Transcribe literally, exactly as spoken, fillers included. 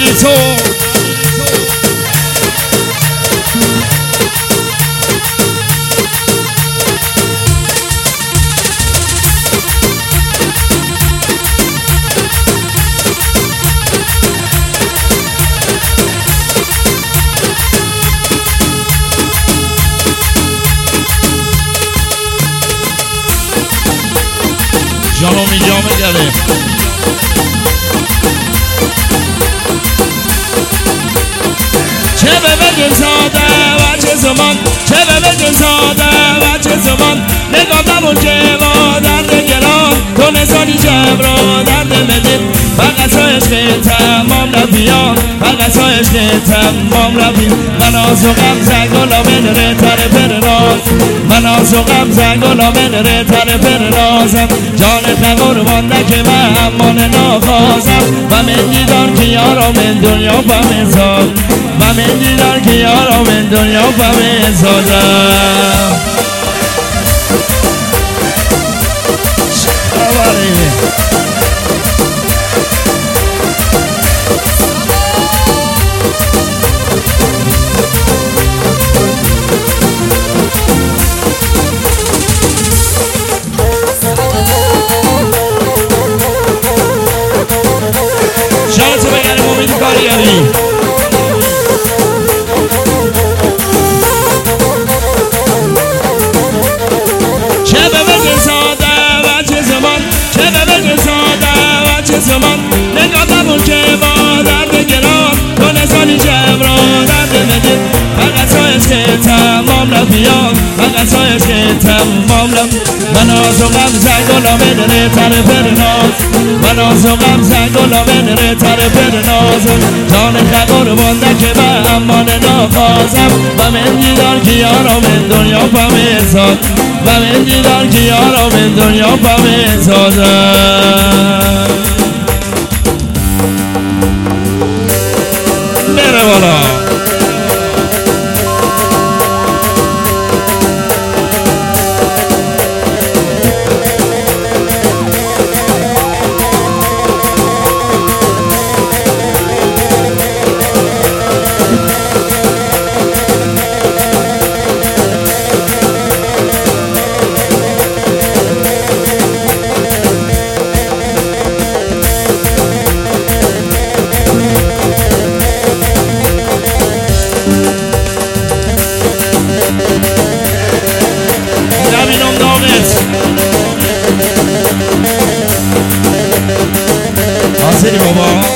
بی تو جانو می جا میگره چه به بگن ساده و چه زمان چه به بگن ساده و چه زمان نگاه نمون که با درد گران تو نسانی جبران درد مدید فقط ها عشق تمام رفیان فقط ها عشق تمام رفیان من آز و غم زنگولا من ره تر پر راز من آز و غم زنگولا من ره تر پر رازم جان قربان که من امان ناخوازم و من دیدار که یارا من دنیا فهم ساز و من دیدار که یارا من دنیا فهم سازم شانسو بگرم امید کاریگری چه به بگن ساده و چه زمان چه به بگن ساده و چه زمان نگاه نبون که با درد گران تو نسانی جبران درد مدید فقط ها عشق تمام رفیان فقط ها عشق تمام رفیان من آز و غم زنگولا من ره تر پر ناز من آز و غم زنگولا من ره تر پر ناز جان قربان که من امان ناخوازم و من دیدار که یارا من دنیا فهم ساز و من دیدار که یارا من دنیا فهم سازم بره بالا City Bobo.